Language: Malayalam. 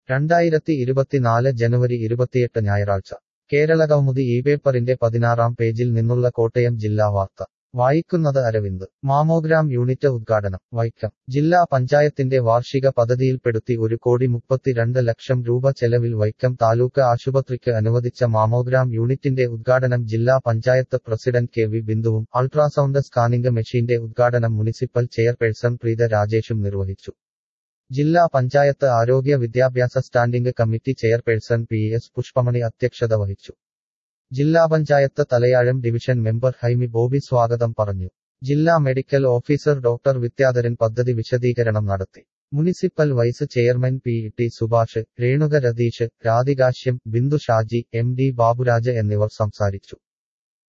2024 ജനുവരി 28 ഞായറാഴ്ച കേരളകൗമുദി ഇപേപ്പറിന്റെ 16-ാം പേജിൽ നിന്നുള്ള കോട്ടയം ജില്ലാ വാർത്ത വായിക്കുന്നത് അരവിന്ദ് മാമോഗ്രാം യൂണിറ്റ് ഉദ്ഘാടനം വൈക്കം ജില്ലാ പഞ്ചായത്തിന്റെ വാർഷിക പദ്ധതിയിൽപ്പെടുത്തി 1,32 ലക്ഷം രൂപ ചെലവിൽ വൈക്കം താലൂക്ക് ആശുപത്രിക്ക് അനുവദിച്ച മാമോഗ്രാം യൂണിറ്റിന്റെ ഉദ്ഘാടനം ജില്ലാ പഞ്ചായത്ത് പ്രസിഡന്റ് കെ വി ബിന്ദുവും അൾട്രാസൗണ്ട് സ്കാനിംഗ് മെഷീന്റെ ഉദ്ഘാടനം മുനിസിപ്പൽ ചെയർപേഴ്സൺ പ്രീത രാജേഷും നിർവഹിച്ചു. ജില്ലാ പഞ്ചായത്ത് ആരോഗ്യ വിദ്യാഭ്യാസ standing committee chairperson P S Pushpamani അധ്യക്ഷത വഹിച്ചു. ജില്ലാ panchayat Thalayazham division member Haimi Bobby സ്വാഗതം പറഞ്ഞു. ജില്ലാ മെഡിക്കൽ ഓഫീസർ ഡോക്ടർ വിദ്യാധരൻ പദ്ധതി വിശദീകരണം നടത്തി. Municipal vice chairman P T Subhash, Renuka Ratheesh, Radhikashyam, Bindu Shaji, M D Baburaj എന്നിവർ സംസാരിച്ചു.